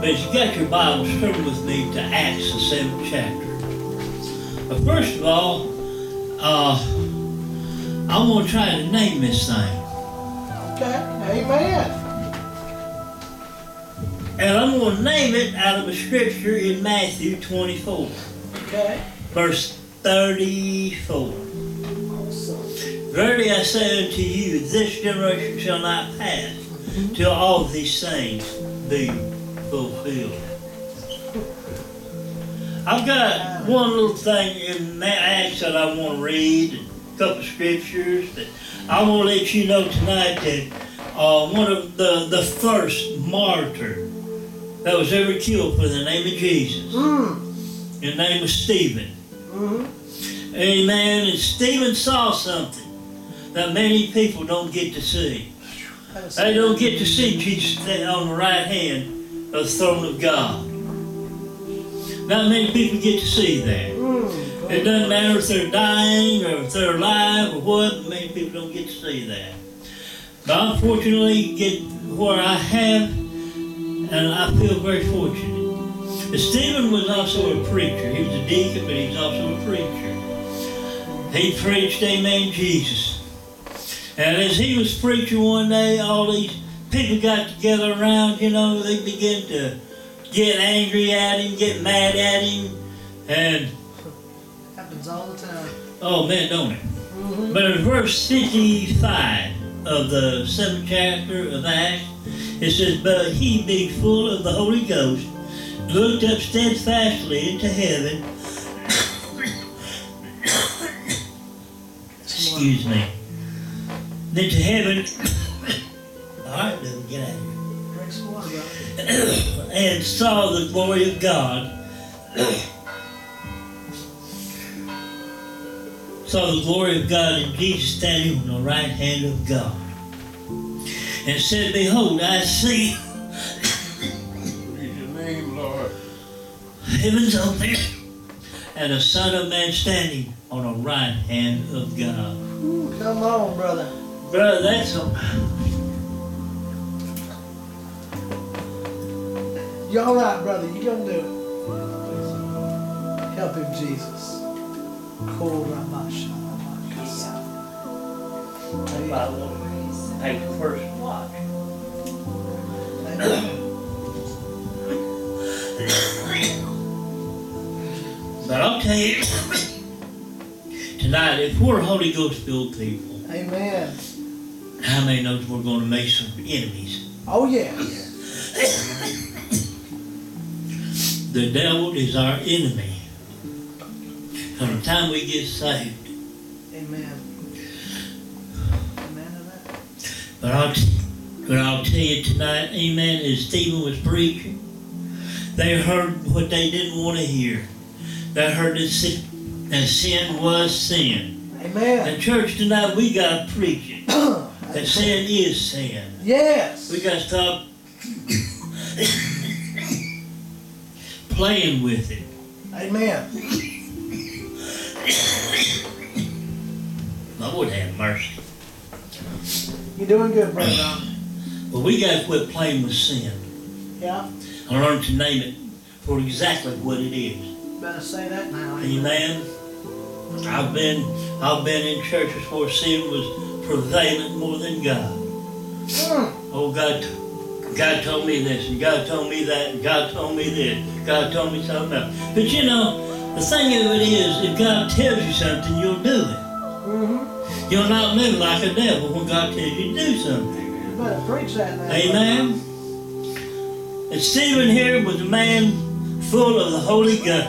But if you got your Bible, turn with me to Acts, the 7th chapter. But first of all, I want to try to name this thing. Okay, amen. And I'm going to name it out of a scripture in Matthew 24. Okay. Verse 34. Awesome. Verily I say unto you, this generation shall not pass till all these things be fulfilled. I've got one little thing in Acts that I want to read, a couple of scriptures, but I want to let you know tonight that one of the first martyr that was ever killed for the name of Jesus, his name was Stephen. Amen. And Stephen saw something that many people don't get to see. They don't get to see Jesus on the right hand of the throne of God. Not many people get to see that. It doesn't matter if they're dying or if they're alive or what, many people don't get to see that. But I unfortunately get where I have, and I feel very fortunate. But Stephen was also a preacher. He was a deacon, but he was also a preacher. He preached, amen, Jesus. And as he was preaching one day, all these people got together around, they began to get angry at him, get mad at him, and happens all the time. Oh man, don't it? But in verse 55 of the 7th chapter of Acts, it says, but he, being full of the Holy Ghost, looked up steadfastly into heaven. Excuse me. Into heaven. All right, then get out of here. And saw the glory of God. Saw the glory of God and Jesus standing on the right hand of God. And said, behold, I see Praise your name, Lord. heavens open and the Son of Man standing on the right hand of God. Ooh, come on, brother. Brother, that's a... You all right, brother? You gonna do it? Help him, Jesus. I want to take the first watch. But I'll tell you, tonight, if we're Holy Ghost-filled people, Amen. how many knows we're going to make some enemies? Oh, yeah. The devil is our enemy. From the time we get saved. Amen. Amen to that. But I'll tell you tonight, amen, as Stephen was preaching, they heard what they didn't want to hear. They heard that sin was sin. Amen. And church, tonight we got to preach it. That sin is sin. Yes. We got to stop playing with it. Amen. Lord have mercy. You're doing good, brother Ron. But we got to quit playing with sin. Yeah. And learn to name it for exactly what it is. Better say that now. Amen. I've been in churches where sin was prevalent more than God. Oh, God told me this, and God told me that, and God told me this, God told me something else. But the thing of it is, if God tells you something, you'll do it. You'll not live like a devil when God tells you to do something. You better preach that now. Amen. And Stephen here was a man full of the Holy Ghost.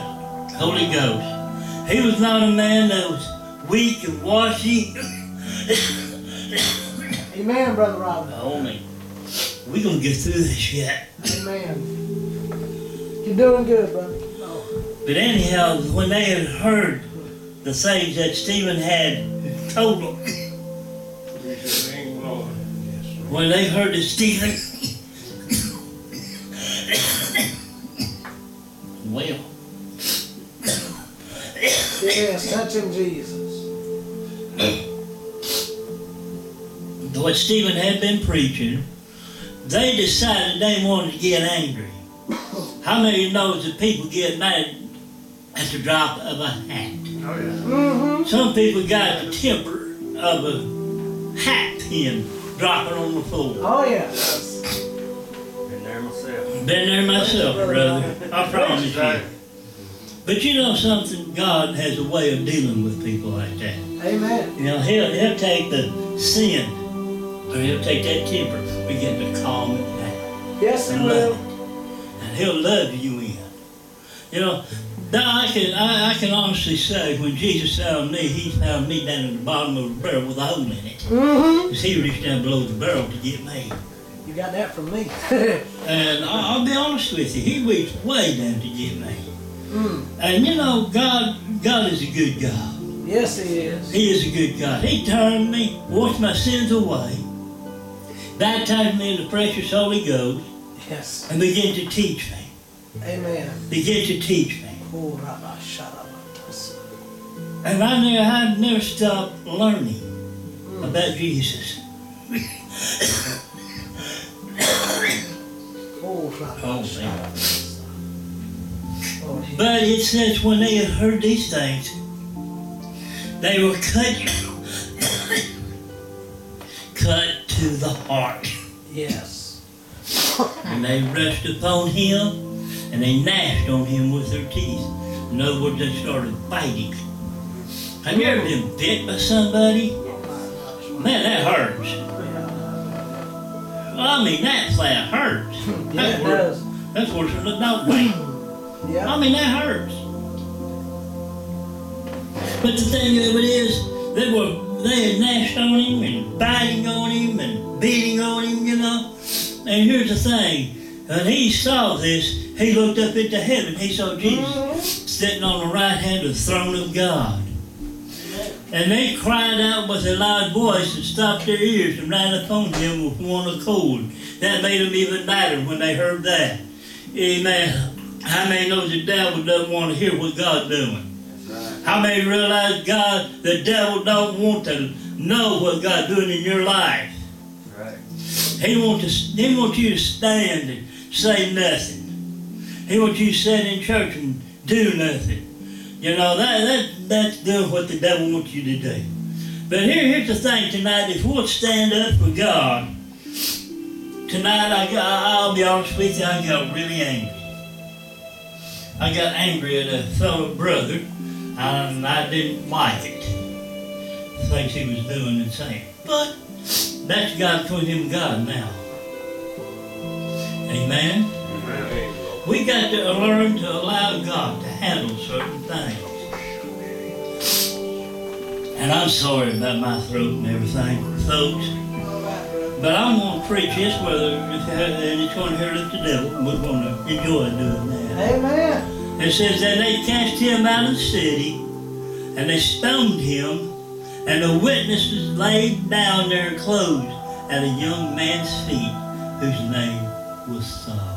He was not a man that was weak and washy. Amen, Brother Robin. Only we're going to get through this yet. Amen. You're doing good, brother. But anyhow, when they had heard the things that Stephen had told them, Praise your name, Lord. when they heard that Stephen, well, Yes, touch him, Jesus. what Stephen had been preaching, they decided they wanted to get angry. How many knows that people get mad at the drop of a hat? Oh, yeah. Mm-hmm. Some people got the temper of a hat pin dropping on the floor. Oh, yeah. Been there myself. Been there myself, brother. I promise you. But you know something? God has a way of dealing with people like that. Amen. You know, he'll take the sin, or he'll take that temper, begin to calm it down. Yes, He And will. love it. And he'll love you in. You know, now I can honestly say when Jesus found me, he found me down in the bottom of the barrel with a hole in it. Mm-hmm. Because he reached down below the barrel to get me. You got that from me. And I'll be honest with you, he reached way down to get me. Mm. And you know, God is a good God. Yes, He is. He is a good God. He turned me, washed my sins away, baptized me in the precious Holy Ghost, Yes. and began to teach me. Amen. Begin to teach me. Oh, Rabba, Sharaba, Tasa. And I never stopped learning about Jesus. Oh, Rabba, Oh, man. Sharaba. Oh, He- But it says when they had heard these things, they were cut to the heart. Yes. And they rushed upon him, and they gnashed on him with their teeth. In other words, they started fighting. Have you ever been bit by somebody? Man, that hurts. I mean, that flat hurts. Yeah, it does. That's worse than a dog bite. Yeah. I mean, that hurts. But the thing of it is, they had gnashed on him and biting on him and beating on him, you know. And here's the thing, when he saw this, he looked up into heaven. He saw Jesus sitting on the right hand of the throne of God. And they cried out with a loud voice and stopped their ears and ran upon him with one accord. That made them even madder when they heard that. Amen. How many knows the devil doesn't want to hear what God's doing? How many realize the devil don't want to know what God's doing in your life? Right. He wants you to stand and say nothing. He wants you to sit in church and do nothing. You know, that's doing what the devil wants you to do. But here's the thing tonight, if we'll stand up for God, tonight I'll be honest with you, I got really angry. I got angry at a fellow brother, and I didn't like it. The things he was doing and saying. But that's God between him and God now. Amen? Amen. We got to learn to allow God to handle certain things. And I'm sorry about my throat and everything, folks. But I'm going to preach this, and it's going to hurt up the devil. We're going to enjoy doing that. Amen. It says that they cast him out of the city, and they stoned him, and the witnesses laid down their clothes at a young man's feet, whose name was Saul.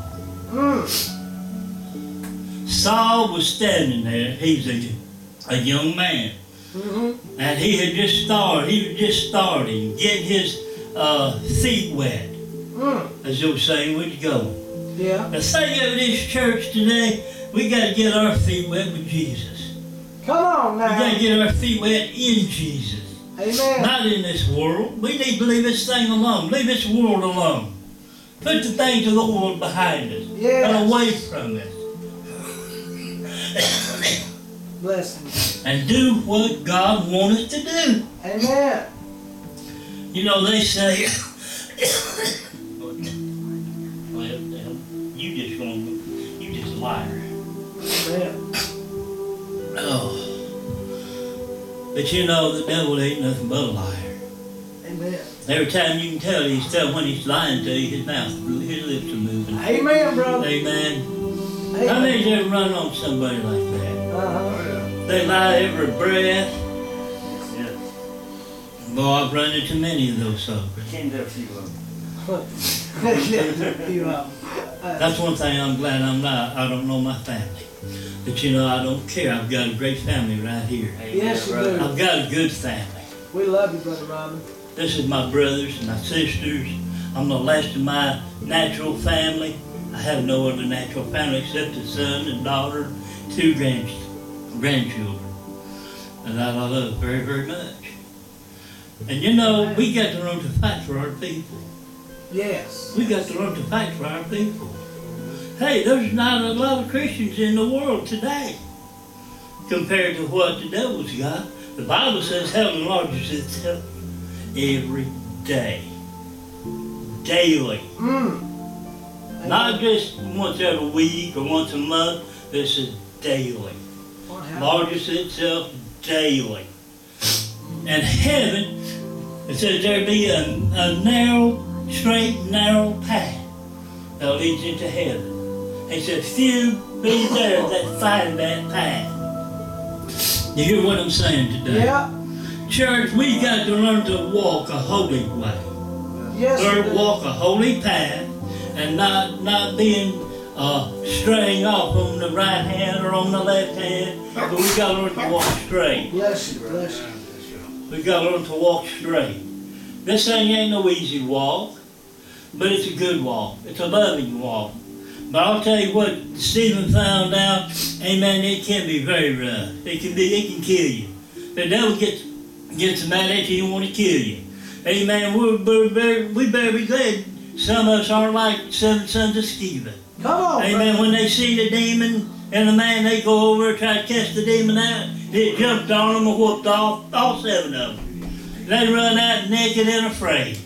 Saul was standing there. He's a young man. Mm-hmm. And he was just starting, getting his feet wet, as they were saying, where'd you go? Yeah. The thing of this church today, we got to get our feet wet with Jesus. Come on We got now. to get our feet wet in Jesus. Amen. Not in this world. We need to leave this thing alone. Leave this world alone. Put the things of the world behind us Yes. and away from it. Bless him. And do what God wants us to do. Amen. You know, they say, well, you just a liar. Amen. Oh. But you know, the devil ain't nothing but a liar. Amen. Every time you can tell, when he's lying to you, his lips are moving. Amen, brother. Amen. How Amen. many ever run on somebody like that? Uh-huh. They lie every breath. Yes. Boy, I've run into many of those folks. Can't do a few of them. You, That's one thing I'm glad I don't know my family. But you know, I don't care. I've got a great family right here. Yes, you do. I've got a good family. we love you, Brother Robin. This is my brothers and my sisters. I'm the last of my natural family. I have no other natural family except a son and daughter, 2 grandchildren. And that I love very, very much. And you know, we got to learn to fight for our people. Yes. We got to learn to fight for our people. Hey, there's not a lot of Christians in the world today compared to what the devil's got. The Bible says hell enlarges itself every day. Daily. Not just once every week or once a month. This is daily. Enlarges itself daily. And heaven, it says there be a narrow, straight, narrow path that leads into heaven. He said, few be there that find that path. You hear what I'm saying today? Yeah. Church, we got to learn to walk a holy way. Yes. Learn to walk a holy path and not being straying off on the right hand or on the left hand. But we got to learn to walk straight. Bless you, bless you. We got to learn to walk straight. This thing ain't no easy walk, but it's a good walk. It's a loving walk. But I'll tell you what, Stephen found out, amen, it can be very rough. It can kill you. The devil gets mad at you and want to kill you. Amen, we better be glad some of us aren't like 7 sons of Sceva. Come on. Amen, brother. when they see the demon and the man, they go over and try to cast the demon out. It jumped on them and whooped all 7 of them. They run out naked and afraid.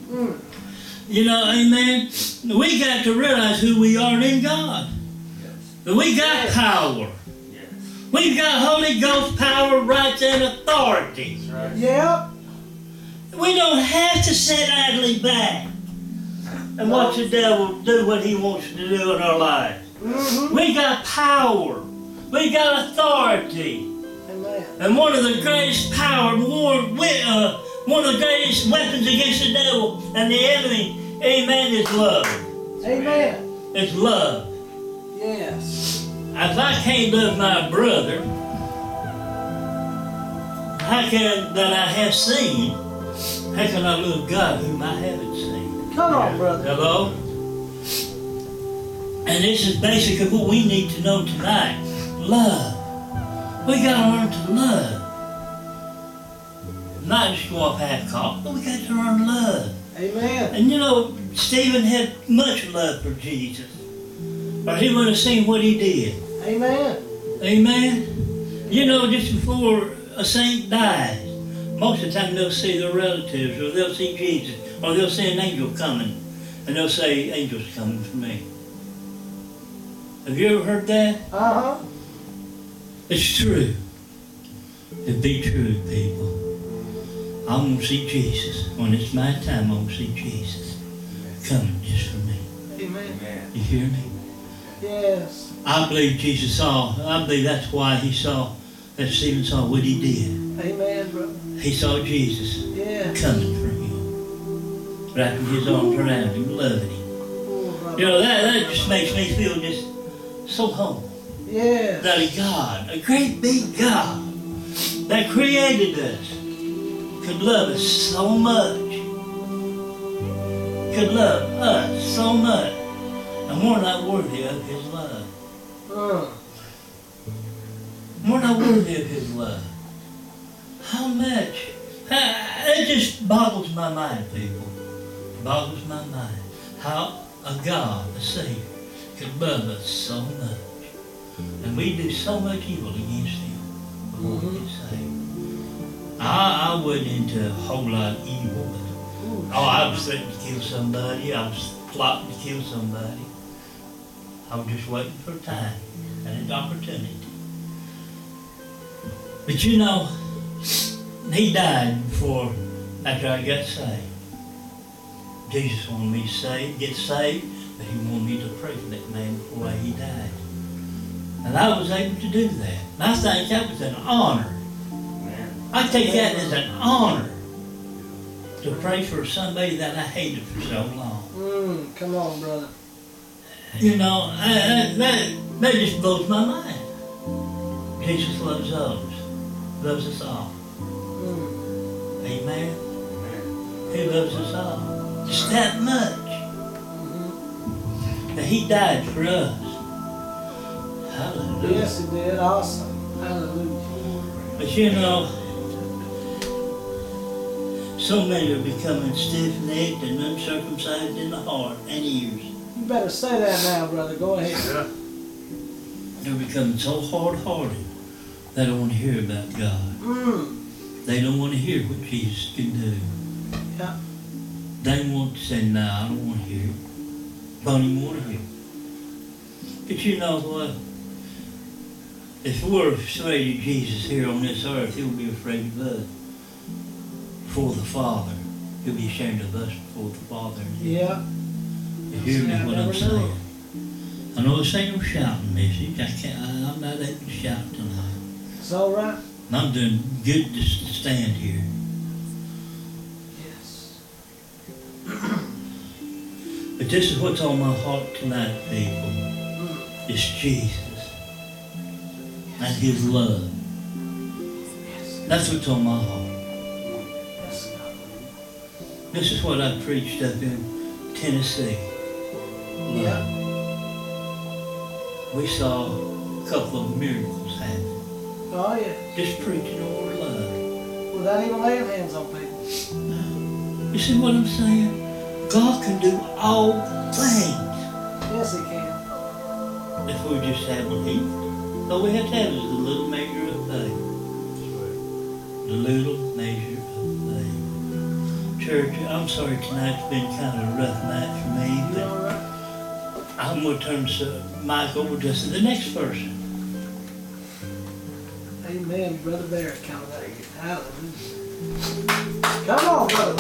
You know, amen. We got to realize who we are in God. We got power. We've got Holy Ghost power, rights, and authority. Yep. We don't have to sit idly back and watch the devil do what he wants to do in our lives. We got power. We got authority. Amen. And one of the greatest power, one of the greatest weapons against the devil and the enemy, amen, is love. Amen. It's love. Yes. If I can't love my brother, how can that I have seen? How can I love God whom I haven't seen? Come on, brother. Hello? And this is basically what we need to know tonight. Love. We got to learn to love. Not just go off half-cocked, but we got to learn love. Amen. And you know, Stephen had much love for Jesus. Or he would have seen what he did. Amen. Amen? You know, just before a saint dies, most of the time they'll see their relatives, or they'll see Jesus, or they'll see an angel coming, and they'll say, angel's coming for me. Have you ever heard that? Uh-huh. It's true. It be true, people. I'm going to see Jesus. When it's my time, I'm going to see Jesus coming just for me. Amen. You hear me? Yes. I believe Jesus saw, I believe that's why he saw, that Stephen saw what he did. Amen, brother. He saw Jesus Yeah. coming for him. Wrapping his arms around him, loving him. You know, that just makes me feel just so humble. Yes. That a God, a great big God, that created us, could love us so much. Could love us so much. And we're not worthy of his love. We're not worthy of his love. How much? It just boggles my mind, people. It boggles my mind. How a God, a Savior, could love us so much. And we do so much evil against him before we get saved. I wasn't into a whole lot of evil, but I was threatening to kill somebody. I was plotting to kill somebody. I was just waiting for time and an opportunity. But you know, he died before, after I got saved. Jesus wanted me to get saved, but he wanted me to pray for that man before he died. And I was able to do that. And I think that was an honor. I take that as an honor to pray for somebody that I hated for so long. Come on, brother. You know, that just blows my mind. Jesus loves those, loves us all. Amen. He loves us all. Just that much. That He died for us. Hallelujah. Yes, He did. Awesome. Hallelujah. But you know, so many are becoming stiff-necked and uncircumcised in the heart and ears. You better say that now, brother. Go ahead. Yeah. They're becoming so hard-hearted, they don't want to hear about God. They don't want to hear what Jesus can do. Yeah. They want to say, no, I don't want to hear it. Don't even want to hear it. But you know what? If we're afraid of Jesus here on this earth, He'll be afraid of us before the Father. He'll be ashamed of us before the Father. Yeah. You hear me what I'm Never saying? know. I know this ain't no shouting message. I'm not able to shout tonight. It's all right. I'm doing good to stand here. Yes. But this is what's on my heart tonight, people. It's Jesus and His love. Yes. That's what's on my heart. Yes. This is what I preached up in Tennessee. Yeah. We saw a couple of miracles happen. Oh, yeah. Just preaching over love. Without even laying hands on people. You see what I'm saying? God can do all things Yes, He can. if we just have belief. All we have to have is a little measure of faith. A little measure of faith. Church, I'm sorry tonight's been kind of a rough night for me, You but all right? I'm going to turn the mic over just to the next person. Amen, Brother Barrett. Hallelujah. Come on, brother.